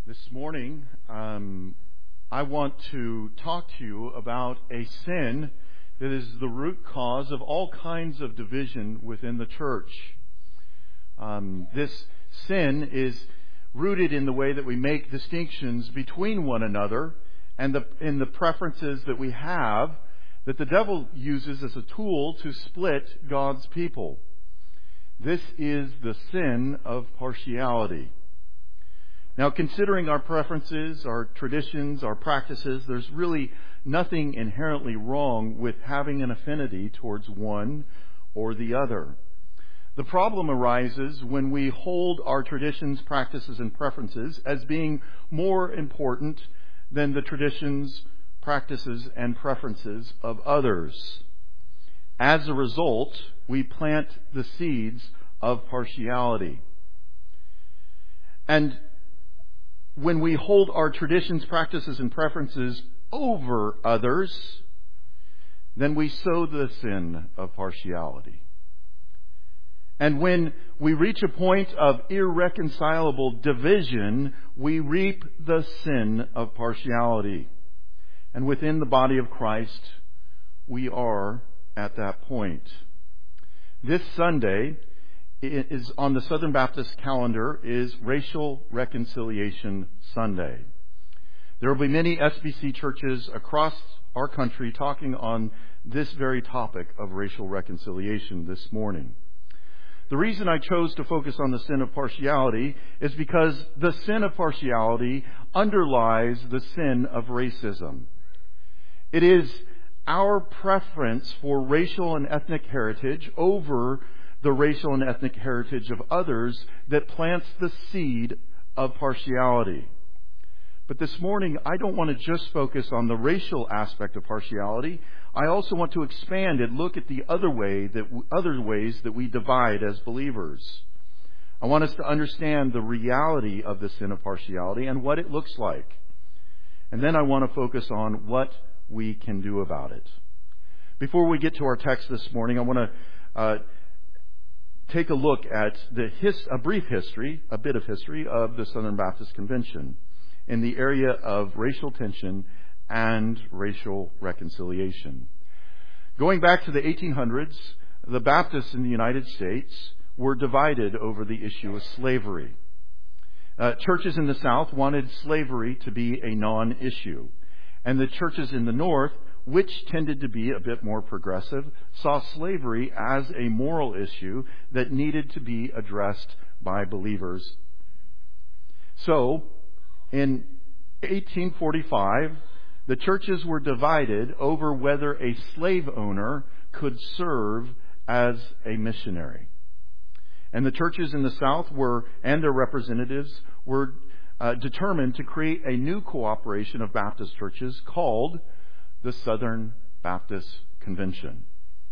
This morning, I want to talk to you about a sin that is the root cause of all kinds of division within the church. This sin is rooted in the way that we make distinctions between one another and in the preferences that we have that the devil uses as a tool to split God's people. This is the sin of partiality. Now, considering our preferences, our traditions, our practices, there's really nothing inherently wrong with having an affinity towards one or the other. The problem arises when we hold our traditions, practices, and preferences as being more important than the traditions, practices, and preferences of others. As a result, we plant the seeds of partiality. And when we hold our traditions, practices, and preferences over others, then we sow the sin of partiality. And when we reach a point of irreconcilable division, we reap the sin of partiality. And within the body of Christ, we are at that point. This Sunday is on the Southern Baptist calendar is Racial Reconciliation Sunday. There will be many SBC churches across our country talking on this very topic of racial reconciliation this morning. The reason I chose to focus on the sin of partiality is because the sin of partiality underlies the sin of racism. It is our preference for racial and ethnic heritage over the racial and ethnic heritage of others that plants the seed of partiality. But this morning, I don't want to just focus on the racial aspect of partiality. I also want to expand and look at the other ways that we divide as believers. I want us to understand the reality of the sin of partiality and what it looks like. And then I want to focus on what we can do about it. Before we get to our text this morning, I want to take a look at a bit of history of the Southern Baptist Convention in the area of racial tension and racial reconciliation. Going back to the 1800s, the Baptists in the United States were divided over the issue of slavery. Churches in the South wanted slavery to be a non-issue, and the churches in the North, which tended to be a bit more progressive, saw slavery as a moral issue that needed to be addressed by believers. So, in 1845, the churches were divided over whether a slave owner could serve as a missionary. And the churches in the South and their representatives were determined to create a new cooperation of Baptist churches called the Southern Baptist Convention.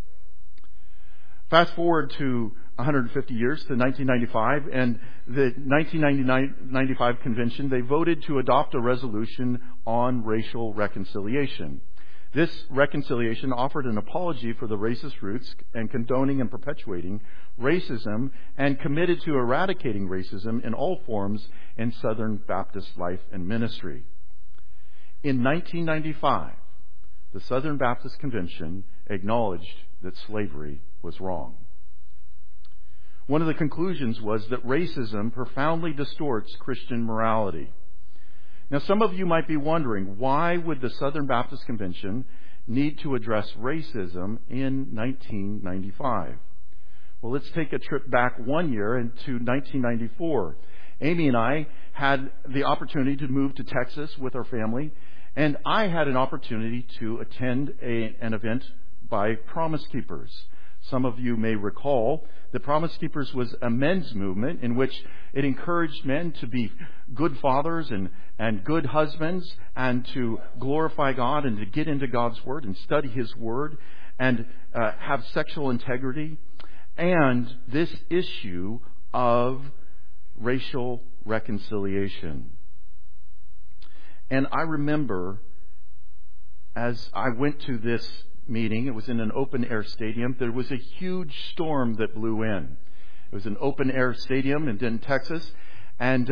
Fast forward to 150 years to 1995, and the 1995 convention, they voted to adopt a resolution on racial reconciliation. This reconciliation offered an apology for the racist roots and condoning and perpetuating racism and committed to eradicating racism in all forms in Southern Baptist life and ministry. In 1995, the Southern Baptist Convention acknowledged that slavery was wrong. One of the conclusions was that racism profoundly distorts Christian morality. Now, some of you might be wondering, why would the Southern Baptist Convention need to address racism in 1995? Well, let's take a trip back 1 year into 1994. Amy and I had the opportunity to move to Texas with our family, and I had an opportunity to attend an event by Promise Keepers. Some of you may recall that Promise Keepers was a men's movement in which it encouraged men to be good fathers and good husbands and to glorify God and to get into God's Word and study His Word and have sexual integrity and this issue of racial reconciliation. And I remember as I went to this meeting, it was in an open-air stadium, there was a huge storm that blew in. It was an open-air stadium in Denton, Texas, and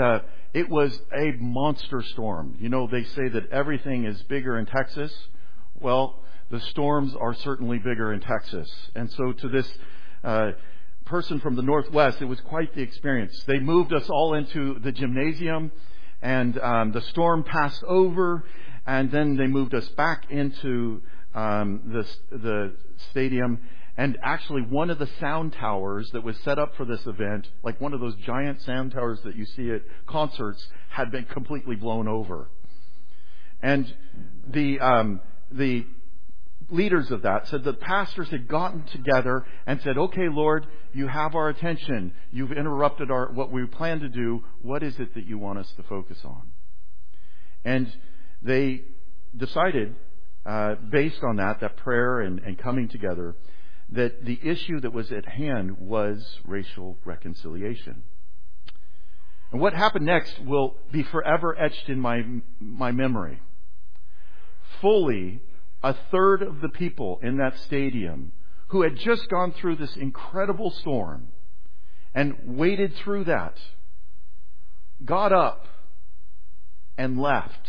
it was a monster storm. You know, they say that everything is bigger in Texas. Well, the storms are certainly bigger in Texas. And so to this person from the Northwest, it was quite the experience. They moved us all into the gymnasium, and the storm passed over, and then they moved us back into the stadium. And actually, one of the sound towers that was set up for this event, like one of those giant sound towers that you see at concerts, had been completely blown over. And the leaders of that said the pastors had gotten together and said, "Okay, Lord, you have our attention. You've interrupted what we planned to do. What is it that you want us to focus on?" And they decided, based on that prayer and coming together, that the issue that was at hand was racial reconciliation. And what happened next will be forever etched in my memory. Fully a third of the people in that stadium who had just gone through this incredible storm and waded through that got up and left.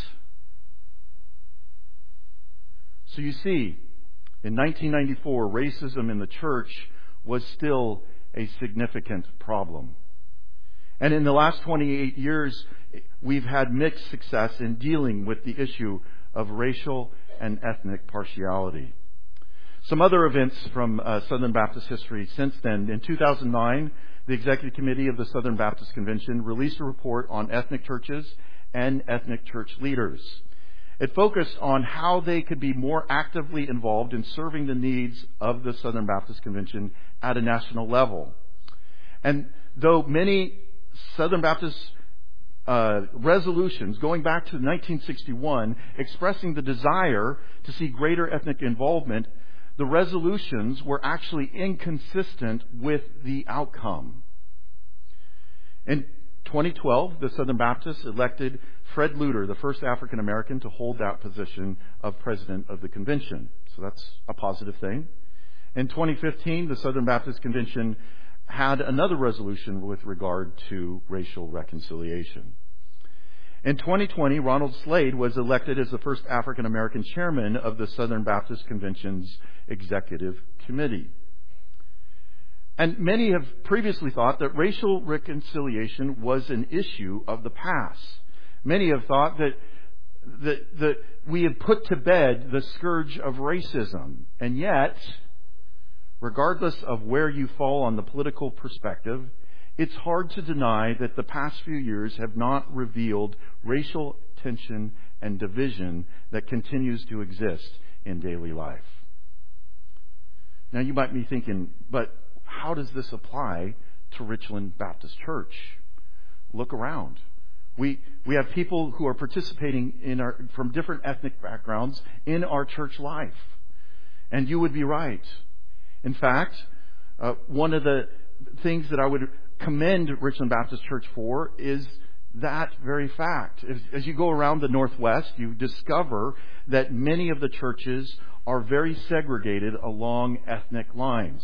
So you see, in 1994, racism in the church was still a significant problem. And in the last 28 years, we've had mixed success in dealing with the issue of racial and ethnic partiality. Some other events from Southern Baptist history since then. In 2009, the Executive Committee of the Southern Baptist Convention released a report on ethnic churches and ethnic church leaders. It focused on how they could be more actively involved in serving the needs of the Southern Baptist Convention at a national level. And though many Southern Baptist resolutions going back to 1961 expressing the desire to see greater ethnic involvement, the resolutions were actually inconsistent with the outcome. In 2012, the Southern Baptists elected Fred Luter, the first African American to hold that position of president of the convention. So that's a positive thing. In 2015, the Southern Baptist Convention had another resolution with regard to racial reconciliation. In 2020, Ronald Slade was elected as the first African American chairman of the Southern Baptist Convention's Executive Committee. And many have previously thought that racial reconciliation was an issue of the past. Many have thought that we have put to bed the scourge of racism. And yet, regardless of where you fall on the political perspective, it's hard to deny that the past few years have not revealed racial tension and division that continues to exist in daily life. Now you might be thinking, but how does this apply to Richland Baptist Church? Look around. We have people who are participating from different ethnic backgrounds in our church life. And you would be right. In fact, one of the things that I would commend Richland Baptist Church for is that very fact. As you go around the Northwest, you discover that many of the churches are very segregated along ethnic lines.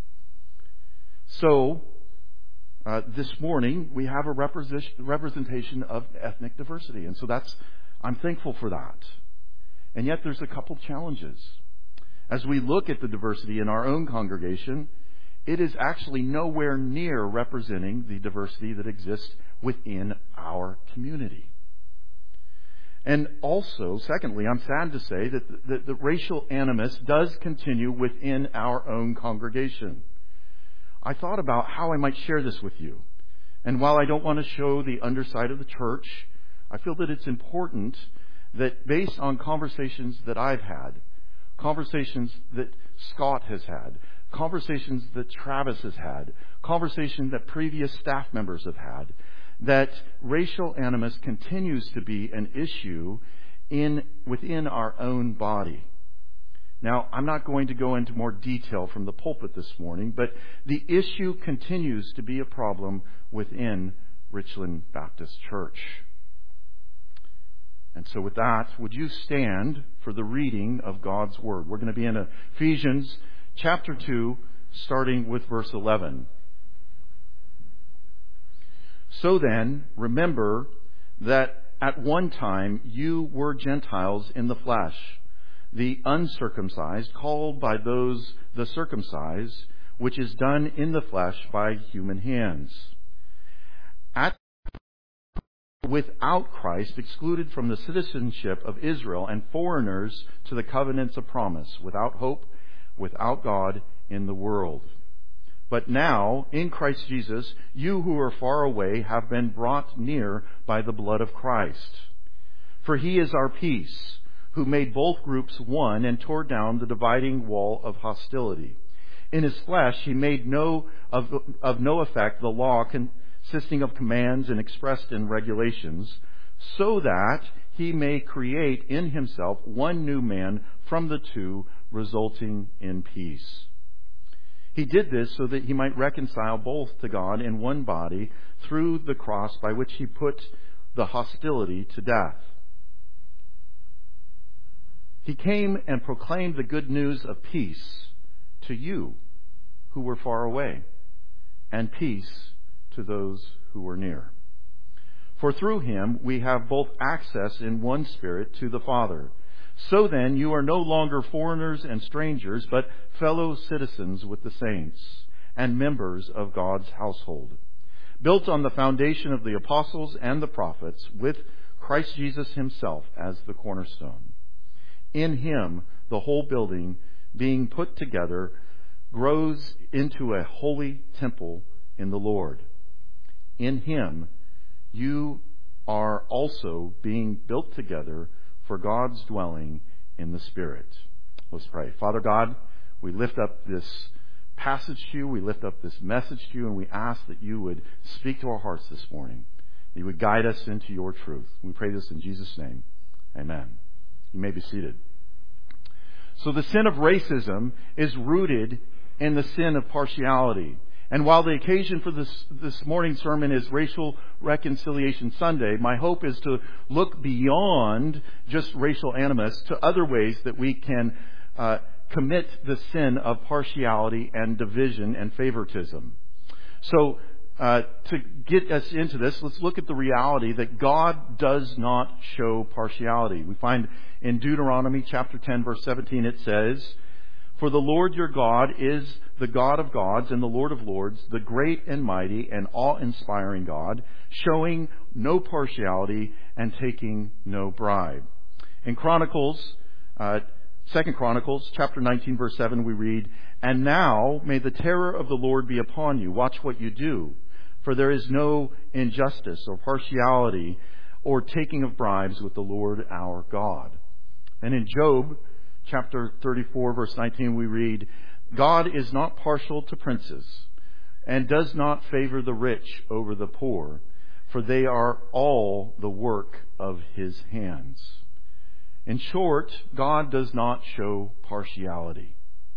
So, this morning, we have a representation of ethnic diversity. And so I'm thankful for that. And yet there's a couple challenges. As we look at the diversity in our own congregation, it is actually nowhere near representing the diversity that exists within our community. And also, secondly, I'm sad to say that the racial animus does continue within our own congregation. I thought about how I might share this with you. And while I don't want to show the underside of the church, I feel that it's important that based on conversations that I've had, conversations that Scott has had, conversations that Travis has had, conversations that previous staff members have had, that racial animus continues to be an issue within our own body. Now, I'm not going to go into more detail from the pulpit this morning, but the issue continues to be a problem within Richland Baptist Church. And so with that, would you stand for the reading of God's Word? We're going to be in Ephesians chapter 2, starting with verse 11. So then, remember that at one time you were Gentiles in the flesh, the uncircumcised, called by those the circumcised, which is done in the flesh by human hands. Without Christ, excluded from the citizenship of Israel and foreigners to the covenants of promise, without hope, without God in the world. But now, in Christ Jesus, you who are far away have been brought near by the blood of Christ. For he is our peace, who made both groups one and tore down the dividing wall of hostility. In his flesh he made of no effect the law consisting of commands and expressed in regulations, so that he may create in himself one new man from the two, resulting in peace. He did this so that he might reconcile both to God in one body through the cross, by which he put the hostility to death. He came and proclaimed the good news of peace to you who were far away, and peace to those who were near. For through him we have both access in one Spirit to the Father. So then you are no longer foreigners and strangers, but fellow citizens with the saints and members of God's household, built on the foundation of the apostles and the prophets, with Christ Jesus himself as the cornerstone. In him the whole building, being put together, grows into a holy temple in the Lord. In him you are also being built together for God's dwelling in the Spirit. Let's pray. Father God, we lift up this passage to you, we lift up this message to you, and we ask that you would speak to our hearts this morning. That you would guide us into your truth. We pray this in Jesus' name. Amen. You may be seated. So the sin of racism is rooted in the sin of partiality. And while the occasion for this morning's sermon is Racial Reconciliation Sunday, my hope is to look beyond just racial animus to other ways that we can commit the sin of partiality and division and favoritism. So to get us into this, let's look at the reality that God does not show partiality. We find in Deuteronomy chapter 10, verse 17, it says, "For the Lord your God is the God of gods and the Lord of lords, the great and mighty and awe-inspiring God, showing no partiality and taking no bribe." In Chronicles, 2 Chronicles chapter 19, verse 7, we read, "And now may the terror of the Lord be upon you. Watch what you do, for there is no injustice or partiality or taking of bribes with the Lord our God." And in Job chapter 34, verse 19, we read, "God is not partial to princes and does not favor the rich over the poor, for they are all the work of his hands." In short, God does not show partiality.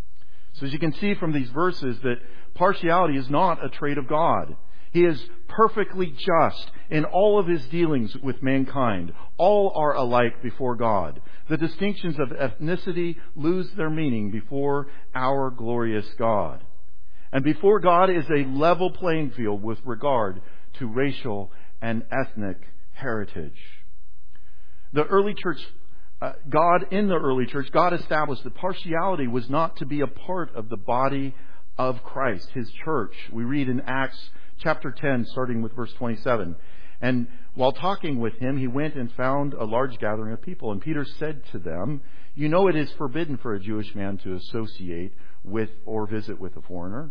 So as you can see from these verses, that partiality is not a trait of God. He is perfectly just in all of his dealings with mankind. All are alike before God. The distinctions of ethnicity lose their meaning before our glorious God. And before God is a level playing field with regard to racial and ethnic heritage. The early church, God established that partiality was not to be a part of the body of Christ, his church. We read in Acts chapter 10, starting with verse 27. "And while talking with him, he went and found a large gathering of people. And Peter said to them, 'You know it is forbidden for a Jewish man to associate with or visit with a foreigner.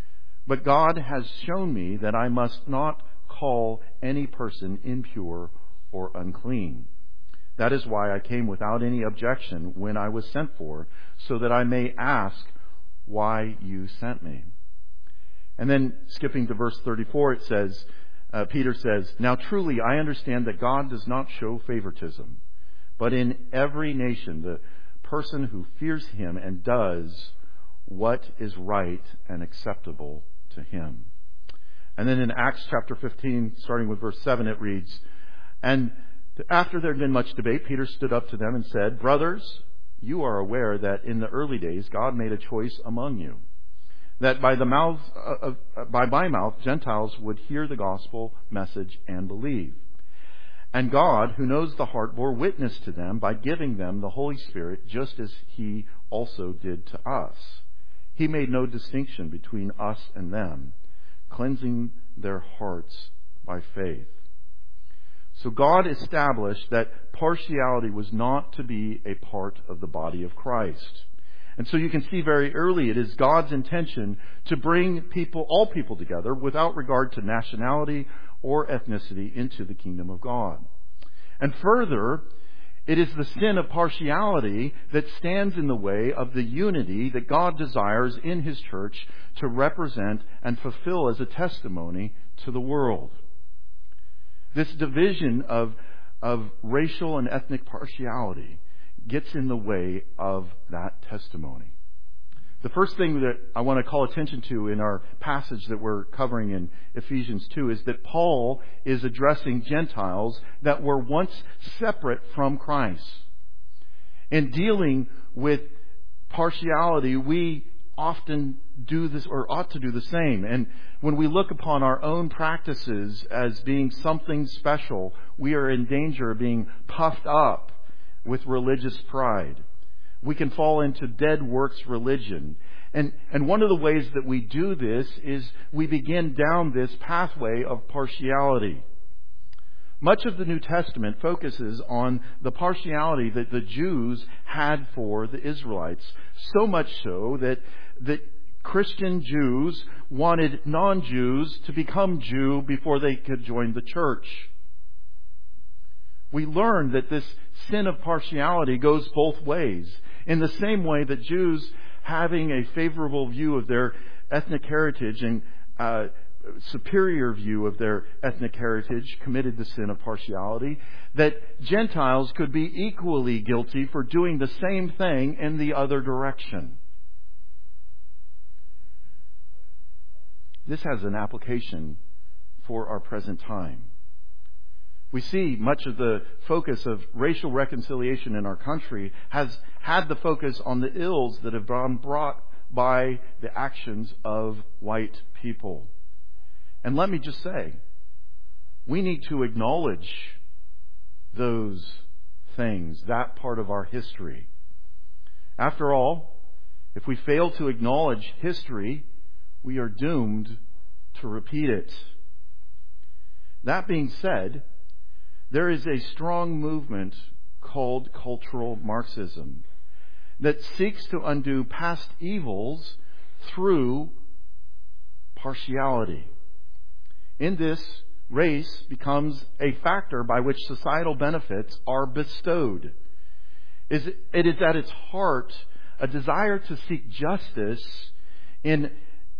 But God has shown me that I must not call any person impure or unclean. That is why I came without any objection when I was sent for, so that I may ask why you sent me.'" And then skipping to verse 34, it says, Peter says, "Now truly I understand that God does not show favoritism, but in every nation the person who fears him and does what is right and acceptable to him." And then in Acts chapter 15, starting with verse 7, it reads, "And after there had been much debate, Peter stood up to them and said, 'Brothers, you are aware that in the early days God made a choice among you, that by my mouth Gentiles would hear the gospel message and believe. And God, who knows the heart, bore witness to them by giving them the Holy Spirit, just as He also did to us. He made no distinction between us and them, cleansing their hearts by faith. So God established that partiality was not to be a part of the body of Christ. And so you can see very early it is God's intention to bring all people together without regard to nationality or ethnicity into the kingdom of God. And further, it is the sin of partiality that stands in the way of the unity that God desires in His church to represent and fulfill as a testimony to the world. This division of racial and ethnic partiality gets in the way of that testimony. The first thing that I want to call attention to in our passage that we're covering in Ephesians 2 is that Paul is addressing Gentiles that were once separate from Christ. In dealing with partiality, we often do this, or ought to do the same. And when we look upon our own practices as being something special, we are in danger of being puffed up with religious pride. We can fall into dead works religion. And one of the ways that we do this is we begin down this pathway of partiality. Much of the New Testament focuses on the partiality that the Jews had for the Israelites. So much so that Christian Jews wanted non-Jews to become Jew before they could join the church. We learn that this sin of partiality goes both ways. In the same way that Jews, having a favorable view of their ethnic heritage and superior view of their ethnic heritage, committed the sin of partiality, that Gentiles could be equally guilty for doing the same thing in the other direction. This has an application for our present time. We see much of the focus of racial reconciliation in our country has had the focus on the ills that have been brought by the actions of white people. And let me just say, we need to acknowledge those things, that part of our history. After all, if we fail to acknowledge history, we are doomed to repeat it. That being said, there is a strong movement called cultural Marxism that seeks to undo past evils through partiality. In this, race becomes a factor by which societal benefits are bestowed. It is at its heart a desire to seek justice in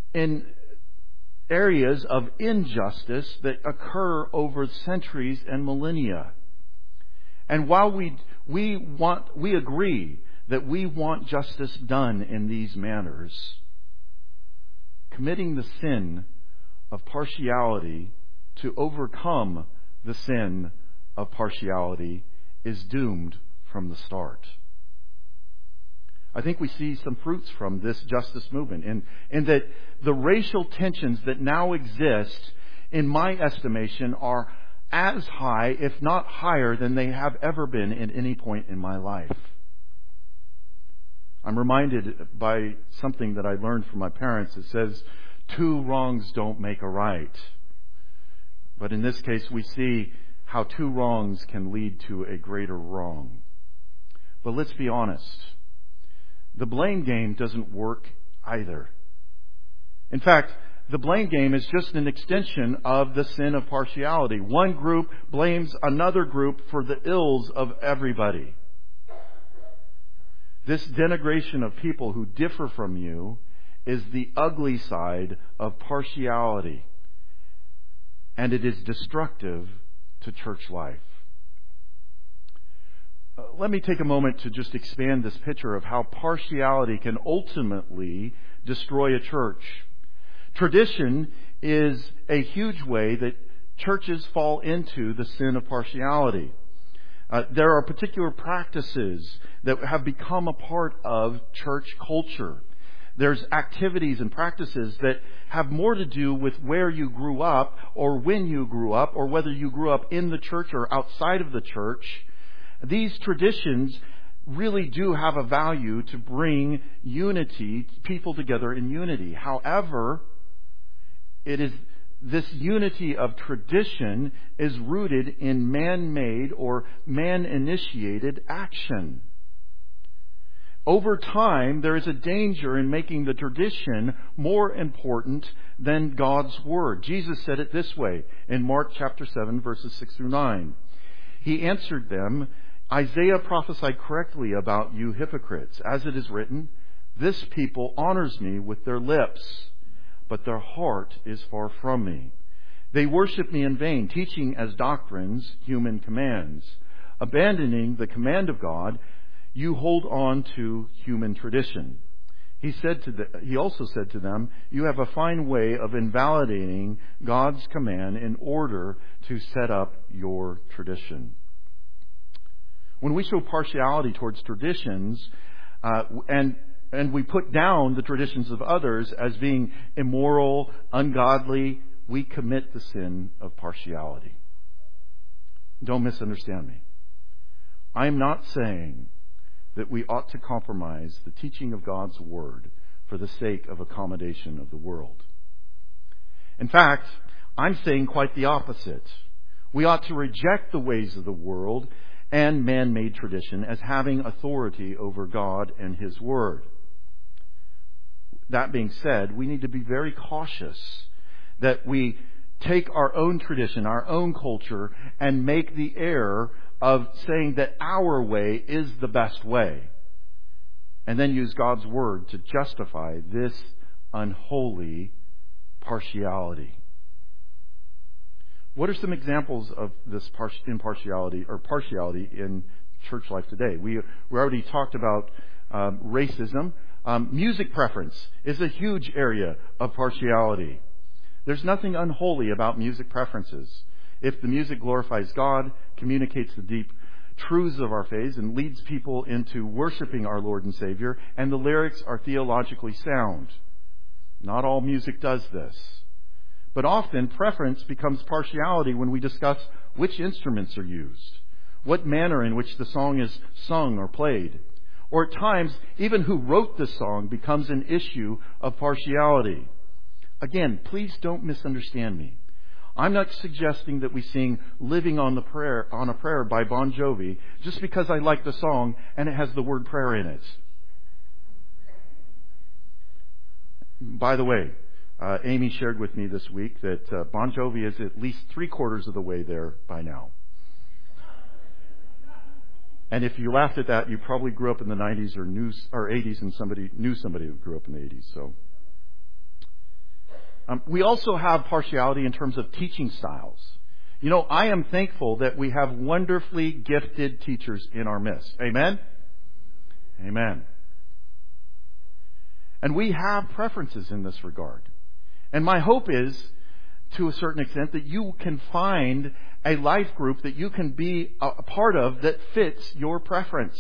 areas of injustice that occur over centuries and millennia. And while we agree that we want justice done in these manners, committing the sin of partiality to overcome the sin of partiality is doomed from the start. I think we see some fruits from this justice movement in that the racial tensions that now exist, in my estimation, are as high, if not higher, than they have ever been at any point in my life. I'm reminded by something that I learned from my parents. It says, 2 wrongs don't make a right. But in this case, we see how 2 wrongs can lead to a greater wrong. But let's be honest. The blame game doesn't work either. In fact, the blame game is just an extension of the sin of partiality. One group blames another group for the ills of everybody. This denigration of people who differ from you is the ugly side of partiality, and it is destructive to church life. Let me take a moment to just expand this picture of how partiality can ultimately destroy a church. Tradition is a huge way that churches fall into the sin of partiality. There are particular practices that have become a part of church culture There's activities and practices that have more to do with where you grew up or when you grew up or whether you grew up in the church or outside of the church. These traditions really do have a value to bring unity, people together in unity. However, it is this unity of tradition is rooted in man-made or man-initiated action. Over time, there is a danger in making the tradition more important than God's Word. Jesus said it this way in Mark chapter 7, verses 6 through 9. He answered them, Isaiah prophesied correctly about you hypocrites. As it is written, this people honors me with their lips, but their heart is far from me. They worship me in vain, teaching as doctrines human commands. Abandoning the command of God, you hold on to human tradition. He also said to them, you have a fine way of invalidating God's command in order to set up your tradition. When we show partiality towards traditions, and we put down the traditions of others as being immoral, ungodly, we commit the sin of partiality. Don't misunderstand me. I'm not saying that we ought to compromise the teaching of God's Word for the sake of accommodation of the world. In fact, I'm saying quite the opposite. We ought to reject the ways of the world and man-made tradition as having authority over God and His Word. That being said, we need to be very cautious that we take our own tradition, our own culture, and make the error of saying that our way is the best way, and then use God's Word to justify this unholy partiality. What are some examples of this impartiality or partiality in church life today? We already talked about racism. Music preference is a huge area of partiality. There's nothing unholy about music preferences. If the music glorifies God, communicates the deep truths of our faith, and leads people into worshiping our Lord and Savior, and the lyrics are theologically sound. Not all music does this. But often, preference becomes partiality when we discuss which instruments are used, what manner in which the song is sung or played, or at times, even who wrote the song becomes an issue of partiality. Again, please don't misunderstand me. I'm not suggesting that we sing Living on a Prayer by Bon Jovi just because I like the song and it has the word prayer in it. By the way, Amy shared with me this week that Bon Jovi is at least 3/4 of the way there by now. And if you laughed at that, you probably grew up in the 90s or 80s and somebody knew somebody who grew up in the 80s. So we also have partiality in terms of teaching styles. You know, I am thankful that we have wonderfully gifted teachers in our midst. Amen? Amen. And we have preferences in this regard. And my hope is, to a certain extent, that you can find a life group that you can be a part of that fits your preference.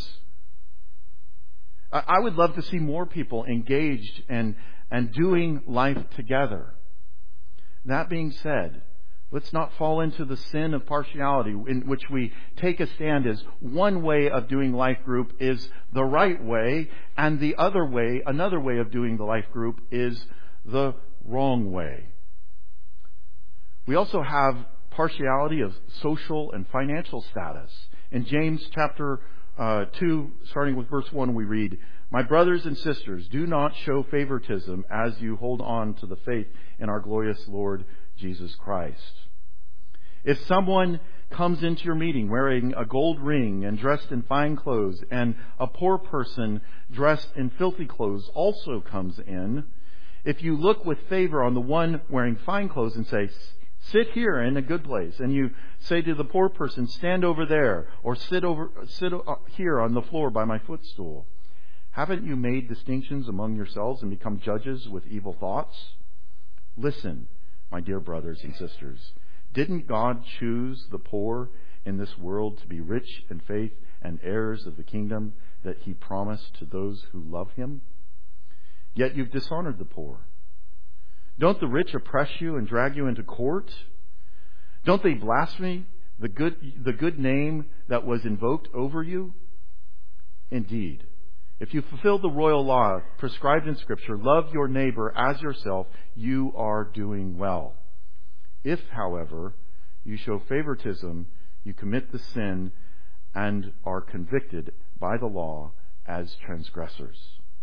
I would love to see more people engaged and doing life together. That being said, let's not fall into the sin of partiality in which we take a stand as one way of doing life group is the right way, and the other way, another way of doing the life group is the wrong way. We also have partiality of social and financial status. In James chapter 2, starting with verse 1, we read, My brothers and sisters, do not show favoritism as you hold on to the faith in our glorious Lord Jesus Christ. If someone comes into your meeting wearing a gold ring and dressed in fine clothes, and a poor person dressed in filthy clothes also comes in, if you look with favor on the one wearing fine clothes and say, sit here in a good place, and you say to the poor person, stand over there, or sit here on the floor by my footstool, haven't you made distinctions among yourselves and become judges with evil thoughts? Listen, my dear brothers and sisters, didn't God choose the poor in this world to be rich in faith and heirs of the kingdom that He promised to those who love Him? yet you've dishonored the poor. Don't the rich oppress you and drag you into court? Don't they blaspheme the good name that was invoked over you? Indeed, if you fulfill the royal law prescribed in Scripture, love your neighbor as yourself, you are doing well. If, however, you show favoritism, you commit the sin and are convicted by the law as transgressors.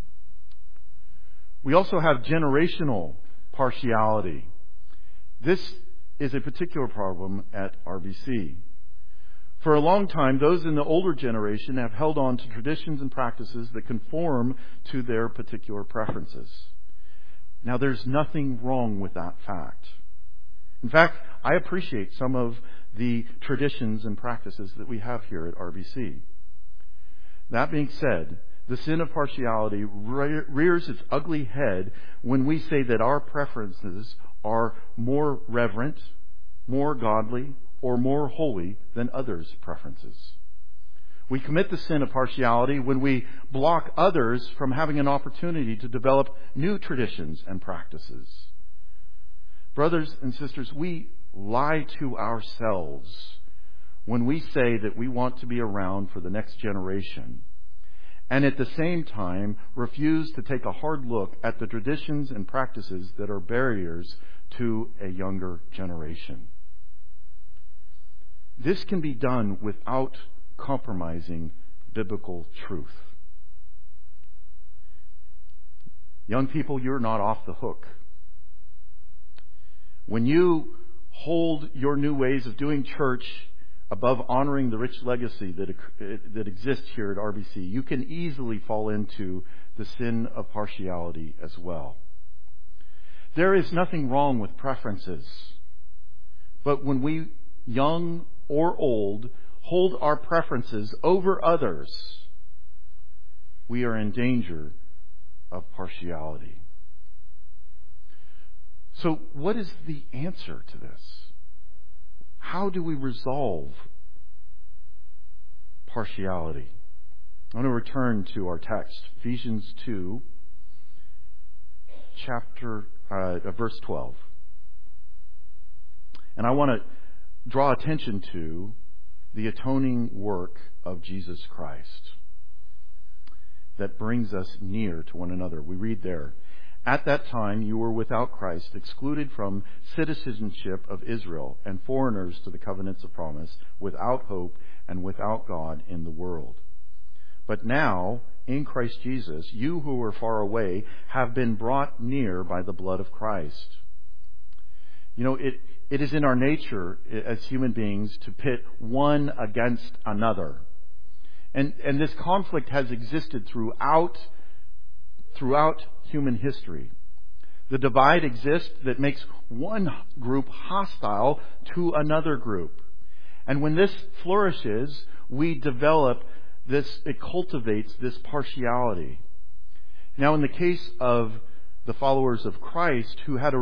We also have generational partiality. This is a particular problem at RBC. For a long time, those in the older generation have held on to traditions and practices that conform to their particular preferences. Now, there's nothing wrong with that fact. In fact, I appreciate some of the traditions and practices that we have here at RBC. That being said, the sin of partiality rears its ugly head when we say that our preferences are more reverent, more godly, or more holy than others' preferences. We commit the sin of partiality when we block others from having an opportunity to develop new traditions and practices. Brothers and sisters, we lie to ourselves when we say that we want to be around for the next generation, and at the same time refuse to take a hard look at the traditions and practices that are barriers to a younger generation. This can be done without compromising biblical truth. Young people, you're not off the hook. When you hold your new ways of doing church above honoring the rich legacy that exists here at RBC, you can easily fall into the sin of partiality as well. There is nothing wrong with preferences, but when we, young or old, hold our preferences over others, we are in danger of partiality. So what is the answer to this? How do we resolve partiality? I want to return to our text, Ephesians 2, verse 12. And I want to draw attention to the atoning work of Jesus Christ that brings us near to one another. We read there, "At that time you were without Christ, excluded from citizenship of Israel, and foreigners to the covenants of promise, without hope and without God in the world. But now, in Christ Jesus, you who were far away have been brought near by the blood of Christ." You know, it is in our nature as human beings to pit one against another. And this conflict has existed throughout human history. The divide exists that makes one group hostile to another group. And when this flourishes, we develop this, it cultivates this partiality. Now, in the case of the followers of Christ who had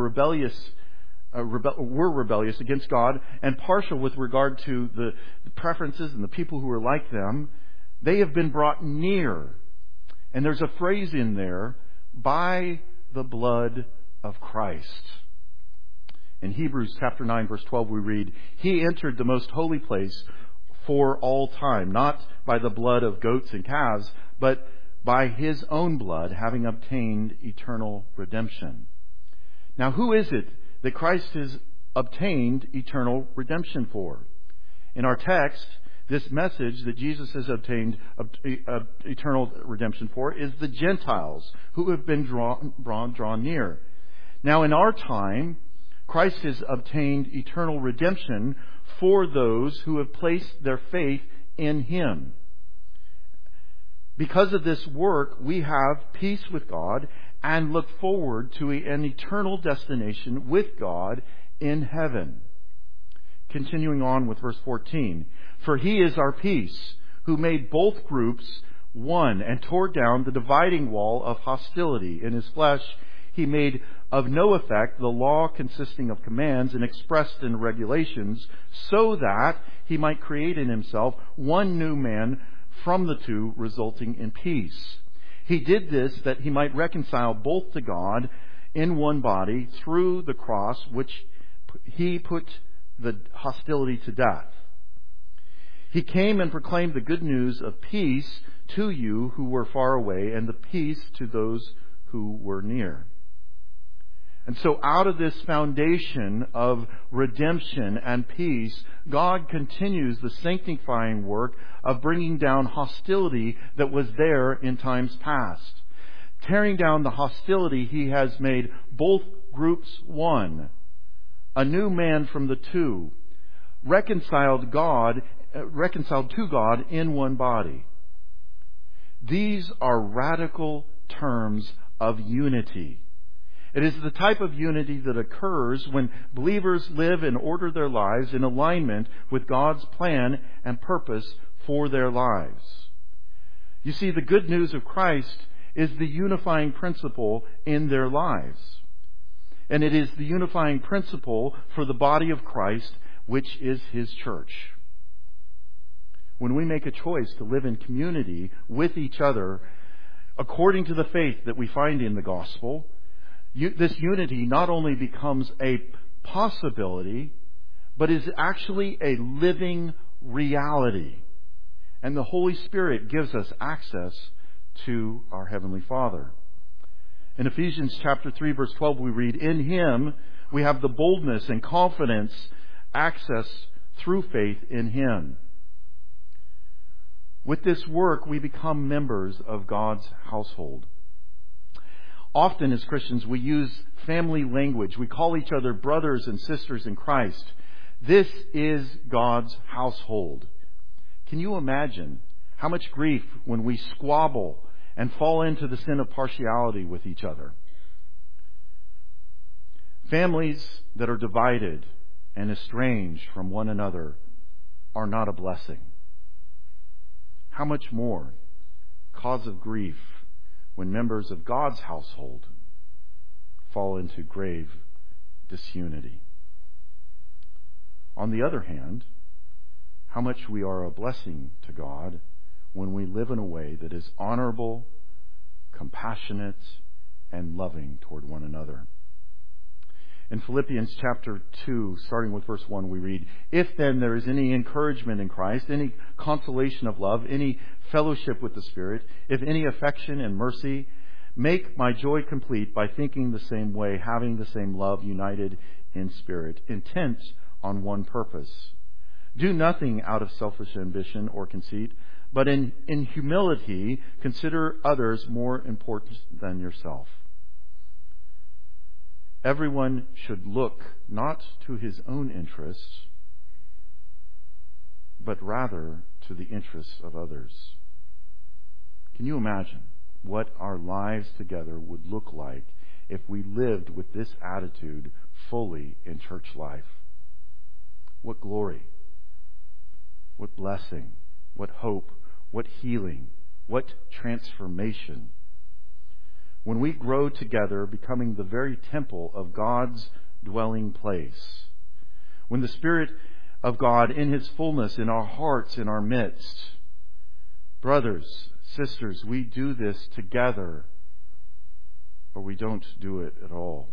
were rebellious against God and partial with regard to the preferences and the people who were like them, they have been brought near. And there's a phrase in there, by the blood of Christ. In Hebrews chapter 9, verse 12, we read, "He entered the most holy place for all time, not by the blood of goats and calves, but by His own blood, having obtained eternal redemption." Now, who is it that Christ has obtained eternal redemption for? In our text, this message that Jesus has obtained eternal redemption for is the Gentiles who have been drawn near. Now, in our time, Christ has obtained eternal redemption for those who have placed their faith in Him. Because of this work, we have peace with God and look forward to an eternal destination with God in heaven. Continuing on with verse 14. "For He is our peace, who made both groups one and tore down the dividing wall of hostility. In His flesh He made of no effect the law consisting of commands and expressed in regulations, so that He might create in Himself one new man from the two, resulting in peace. He did this that he might reconcile both to God in one body through the cross, which he put the hostility to death. He came and proclaimed the good news of peace to you who were far away, and the peace to those who were near. And so out of this foundation of redemption and peace, God continues the sanctifying work of bringing down hostility that was there in times past. Tearing down the hostility, He has made both groups one, a new man from the two, reconciled to God in one body. These are radical terms of unity. It is the type of unity that occurs when believers live and order their lives in alignment with God's plan and purpose for their lives. You see, the good news of Christ is the unifying principle in their lives. And it is the unifying principle for the body of Christ, which is His church. When we make a choice to live in community with each other, according to the faith that we find in the gospel, this unity not only becomes a possibility, but is actually a living reality. And the Holy Spirit gives us access to our Heavenly Father. In Ephesians chapter 3, verse 12, we read, "In Him we have the boldness and confidence, access through faith in Him." With this work, we become members of God's household. Often as Christians, we use family language. We call each other brothers and sisters in Christ. This is God's household. Can you imagine how much grief when we squabble and fall into the sin of partiality with each other? Families that are divided and estranged from one another are not a blessing. How much more cause of grief when members of God's household fall into grave disunity. On the other hand, how much we are a blessing to God when we live in a way that is honorable, compassionate, and loving toward one another. In Philippians chapter 2, starting with verse 1, we read, "If then there is any encouragement in Christ, any consolation of love, any fellowship with the Spirit, if any affection and mercy, make my joy complete by thinking the same way, having the same love, united in spirit, intent on one purpose. Do nothing out of selfish ambition or conceit, but in humility consider others more important than yourself. Everyone should look not to his own interests, but rather to the interests of others." Can you imagine what our lives together would look like if we lived with this attitude fully in church life? What glory, what blessing, what hope, what healing, what transformation. When we grow together, becoming the very temple of God's dwelling place. When the Spirit of God in His fullness in our hearts, in our midst. Brothers, sisters, we do this together, or we don't do it at all.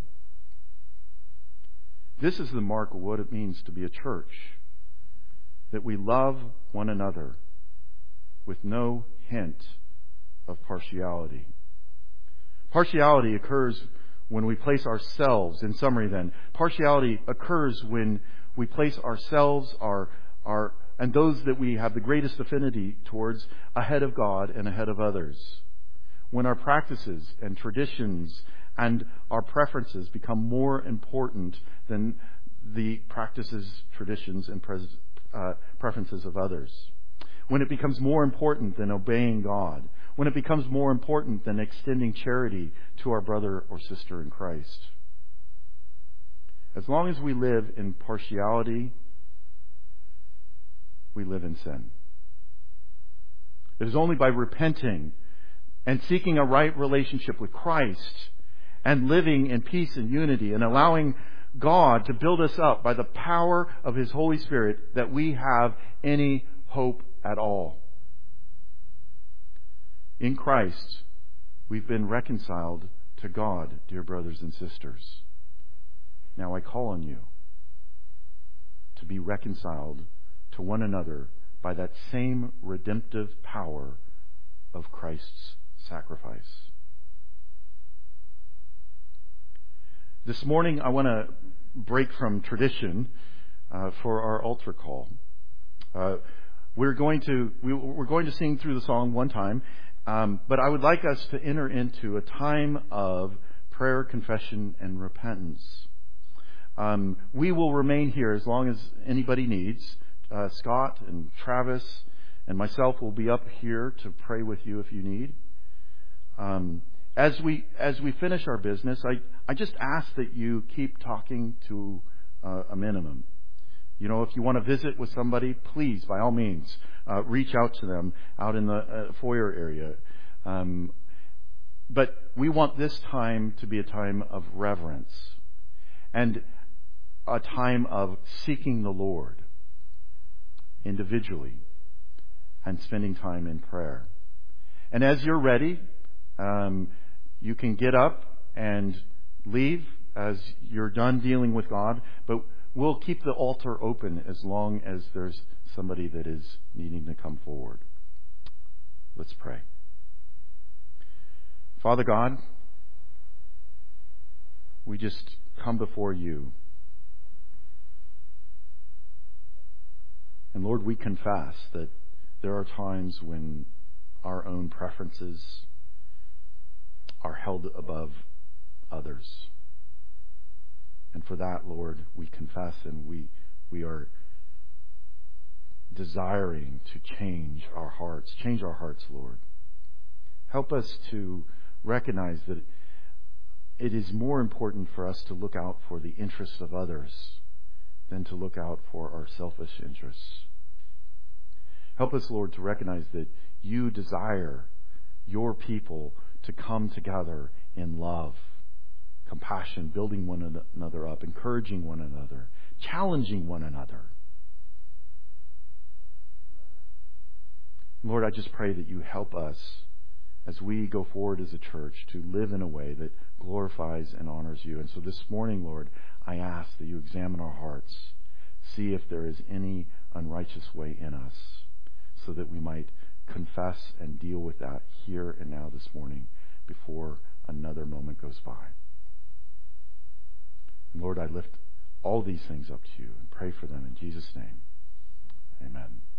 This is the mark of what it means to be a church. That we love one another with no hint of partiality. Partiality occurs when we place ourselves, in summary then, partiality occurs when we place ourselves, and those that we have the greatest affinity towards, ahead of God and ahead of others. When our practices and traditions and our preferences become more important than the practices, traditions, and preferences of others. When it becomes more important than obeying God. When it becomes more important than extending charity to our brother or sister in Christ. As long as we live in partiality, we live in sin. It is only by repenting and seeking a right relationship with Christ and living in peace and unity and allowing God to build us up by the power of His Holy Spirit that we have any hope at all. In Christ, We've been reconciled to God, dear brothers and sisters. Now I call on you to be reconciled to one another by that same redemptive power of Christ's sacrifice. This morning I want to break from tradition for our altar call. We're going to sing through the song one time, but I would like us to enter into a time of prayer, confession, and repentance. We will remain here as long as anybody needs. Scott and Travis and myself will be up here to pray with you if you need. As we finish our business, I just ask that you keep talking to a minimum. You know, if you want to visit with somebody, please, by all means, reach out to them out in the foyer area. But we want this time to be a time of reverence and a time of seeking the Lord individually and spending time in prayer. And as you're ready, you can get up and leave as you're done dealing with God, but we'll keep the altar open as long as there's somebody that is needing to come forward. Let's pray. Father God, we just come before you. And Lord, we confess that there are times when our own preferences are held above others. And for that, Lord, we confess and we are desiring to change our hearts. Change our hearts, Lord. Help us to recognize that it is more important for us to look out for the interests of others than to look out for our selfish interests. Help us, Lord, to recognize that you desire your people to come together in love, compassion, building one another up, encouraging one another, challenging one another. Lord, I just pray that you help us as we go forward as a church to live in a way that glorifies and honors you. And so this morning, Lord, I ask that you examine our hearts, see if there is any unrighteous way in us, so that we might confess and deal with that here and now this morning before another moment goes by. And Lord, I lift all these things up to you and pray for them in Jesus' name. Amen.